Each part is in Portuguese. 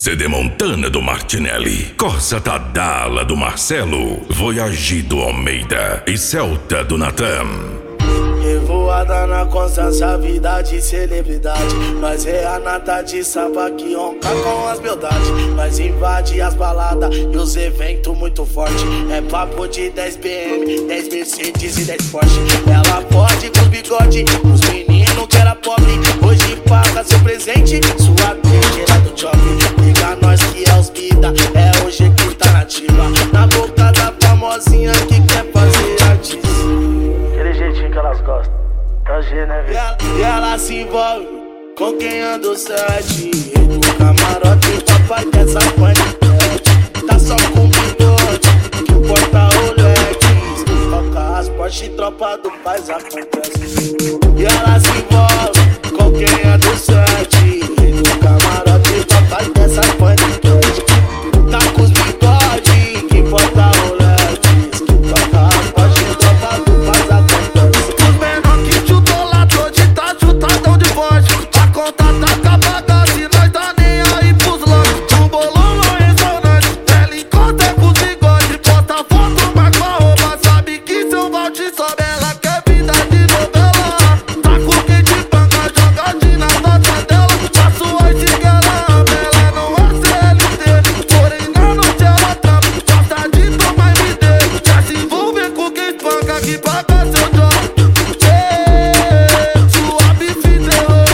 CD Montana do Martinelli, Corsa Tadala do Marcelo, Voyage do Almeida e Celta do Natan. Revoada na constância, vida de celebridade. Nós é a nata de samba que ronca com as beldades. Nós invade as baladas e os eventos muito forte. É papo de 10 BM, 10 Mercedes e 10 Porsche. Ela pode com bigode, os meninos que era pobre. Hoje paga seu presente, sua carteira do shopping. Liga nós que é os vida, é hoje que tá nativa. Na boca da famosinha que quer fazer artista. Aquele jeitinho que elas gostam, prazer, né, velho? E ela se envolve com quem anda sete. Rei do camarote, papai dessa panetete. Tá só com bigode, que importa Rolex. Toca as Porsche, tropa do paz acontece. E ela se envolve com quem anda sete. Rei do camarote, papai dessa panetete. Tá com os bigode, que importa Rolex. Toca as Porsche, tropa do paz acontece. Os menor que chutou lá, hoje tá chutadão de forte. A conta tá acabada, se nós tá nem aí pros loucos. Um bolão no restaurante, ela encontra com os bigode. Posta foto, marca a roupa, sabe que seu Valde sobe. Ela quer vida de novela. Tá com quem te banca, jogadinha na nota dela. Faço a que ela ama, ela não é CLT. Porém na noite ela trampa, gosta de tomar MD. Já se envolver com quem espanca, que paga seu job. Suave fidelou,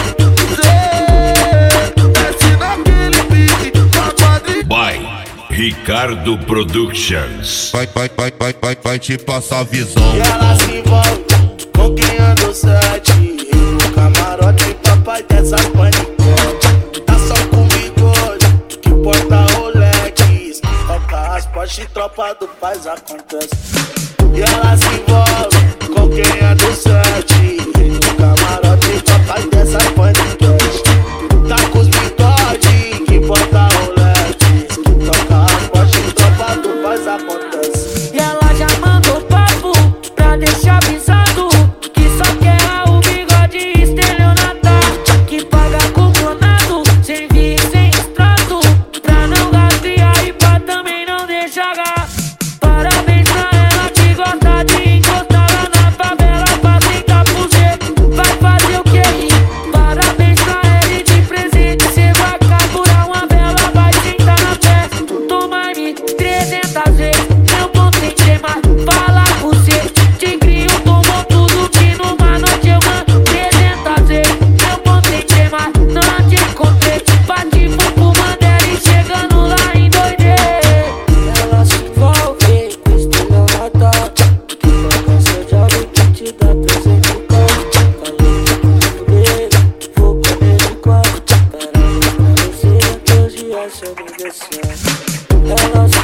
desce naquele pique, na quadrilha. By Ricardo Productions. Vai te passar visão. E ela se envolve com quem anda sete. Rei do camarote, papai dessa panetete. Tá só com bigode, que importa Rolex. Toca as Porsche, tropa do paz acontece. E ela se envolve com quem anda sete. Rei do camarote, papai dessa panetete. Tá com os bigode, que importa Rolex. Toca as Porsche, tropa do paz acontece. E ela já mandou papo pra deixar avisado que só quer o bigode estelionatar. Que paga com clonado, sem vir e sem extrato. Pra não gastriar e pra também não deixar gar. Parabéns pra ela que gosta de encostar lá na favela pra sentar pro Z. Vai fazer o que? Parabéns pra ela e de presente cê vai carburar uma vela. Vai sentar na festa, toma-me 300 vezes. Meu bom sem ter mais, fala com cê. Tigrinho tomou tudo que numa noite eu ganho 300 vezes. Meu bom sem ter mais, não te encontrei. Bati pro Mandela e chegando lá em doidei. Ela se envolve com estelionato. Que paga seu job que te dá presente no carro. Calei de fuder, vou comer de quatro. Parabéns pra você, Deus e essa me descendo. Ela